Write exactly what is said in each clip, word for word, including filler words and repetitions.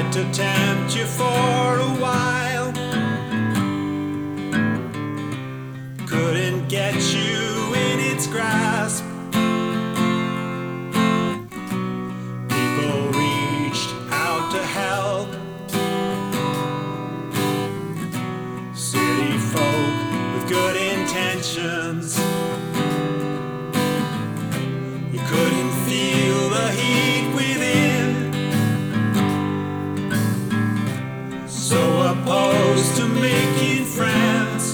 tried to tempt you for a while, couldn't get you in its grasp. People reached out to help, city folk with good intentions. You couldn't feel the heat within, so opposed to making friends.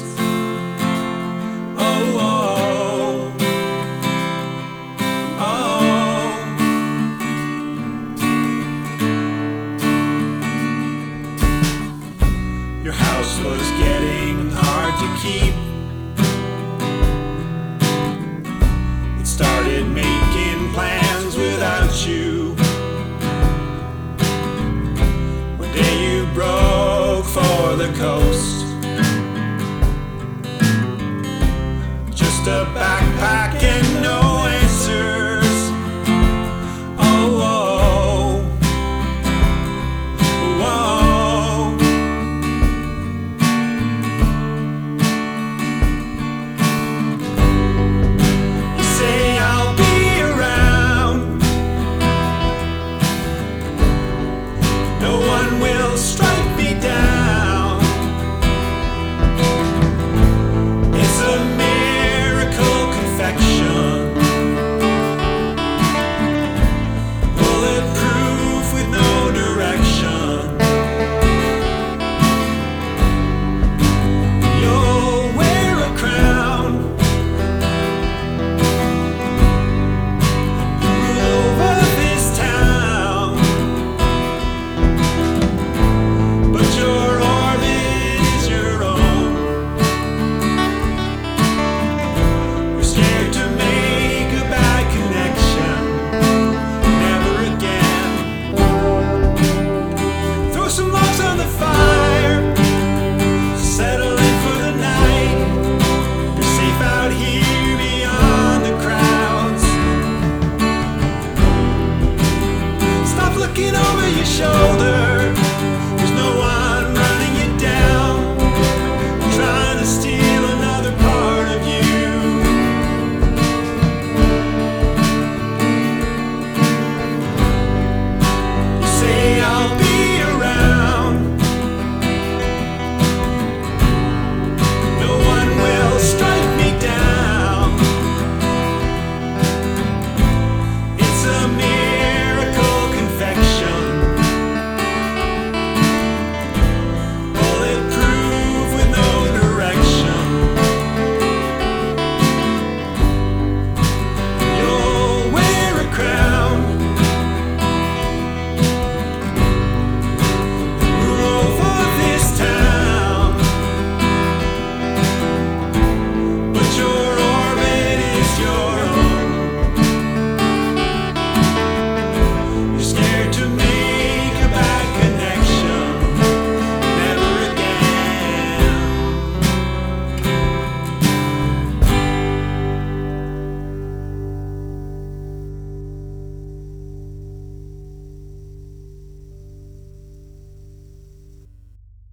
Oh, oh, oh. Your house was getting hard to keep. It started making plans without you. One day you broke for the coast, just a backpack